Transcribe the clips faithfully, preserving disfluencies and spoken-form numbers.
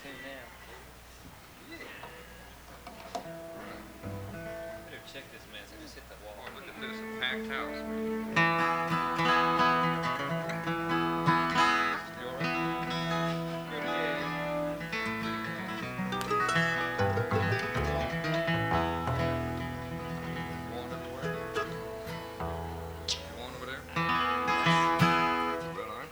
Check this mess. I just hit the wall. Boy, look at this, a packed house. You all right? Good You want everywhere? You want over there? Right on.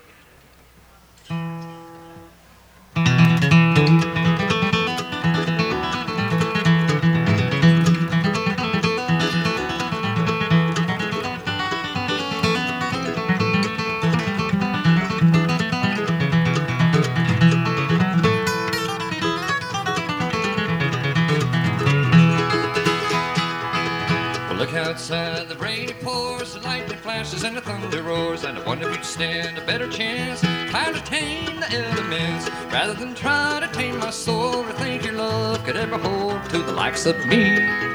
Look outside, the rain it pours, the lightning flashes and the thunder roars, and I wonder if you'd stand a better chance trying to tame the elements rather than try to tame my soul or think your love could ever hold to the likes of me,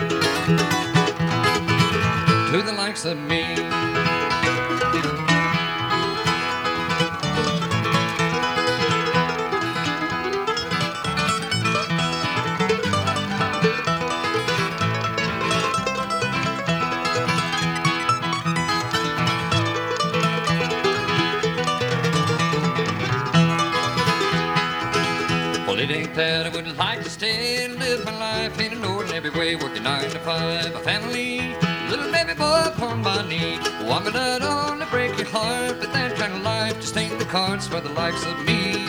to the likes of me. Well, it ain't that I would like to stay and live my life in an ordinary way, working nine to five, a family, little baby boy upon my knee. Oh, I'm gonna not only break your heart, but that kind of life just ain't the cards for the likes of me,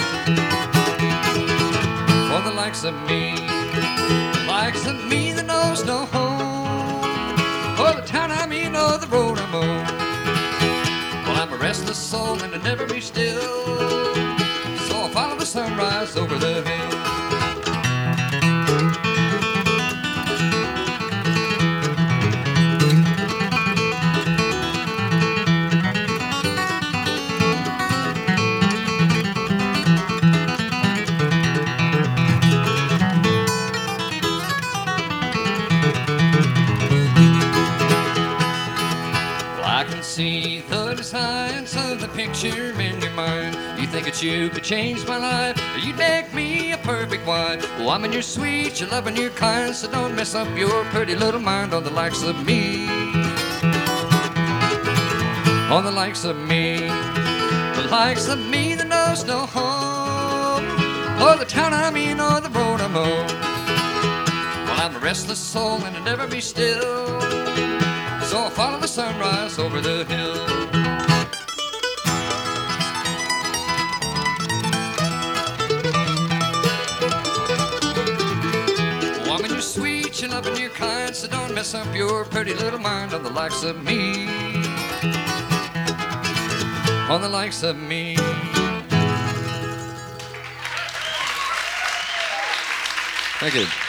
for the likes of me, the likes of me that knows no home, or the town I'm in, or the road I'm on. Well, I'm a restless soul and I'll never be still, so I'll follow the sunrise over the hill. I can see the designs of the picture in your mind. You think that you could change my life, or you'd make me a perfect wife. Oh, I'm in your sweet, you're loving, you're kind, so don't mess up your pretty little mind on the likes of me, on the likes of me, the likes of me that knows no home, or the town I'm in, or the road I'm on. Well, I'm a restless soul and I'll never be still, so I'll follow the sunrise over the hill. Oh, I'm in your sweet, you're loving, you're kind, so don't mess up your pretty little mind on the likes of me, on the likes of me. Thank you.